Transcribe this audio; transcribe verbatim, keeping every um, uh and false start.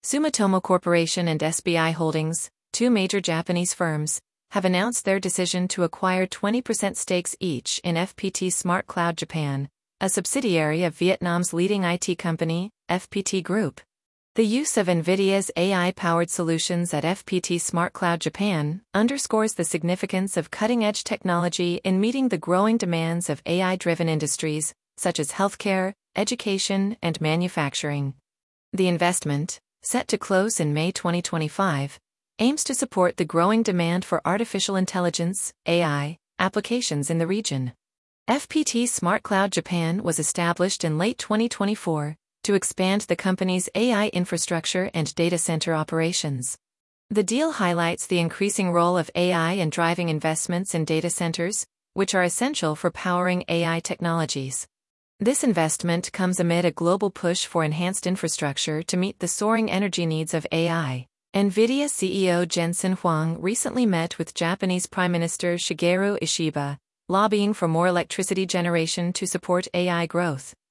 Sumitomo Corporation and S B I Holdings, two major Japanese firms, have announced their decision to acquire twenty percent stakes each in F P T Smart Cloud Japan, a subsidiary of Vietnam's leading I T company, F P T Group. The use of NVIDIA's A I-powered solutions at F P T Smart Cloud Japan underscores the significance of cutting-edge technology in meeting the growing demands of A I-driven industries, such as healthcare, education, and manufacturing. The investment, set to close in May twenty twenty-five, aims to support the growing demand for artificial intelligence, A I, applications in the region. F P T Smart Cloud Japan was established in late twenty twenty-four to expand the company's A I infrastructure and data center operations. The deal highlights the increasing role of A I in driving investments in data centers, which are essential for powering A I technologies. This investment comes amid a global push for enhanced infrastructure to meet the soaring energy needs of A I. NVIDIA C E O Jensen Huang recently met with Japanese Prime Minister Shigeru Ishiba, lobbying for more electricity generation to support A I growth.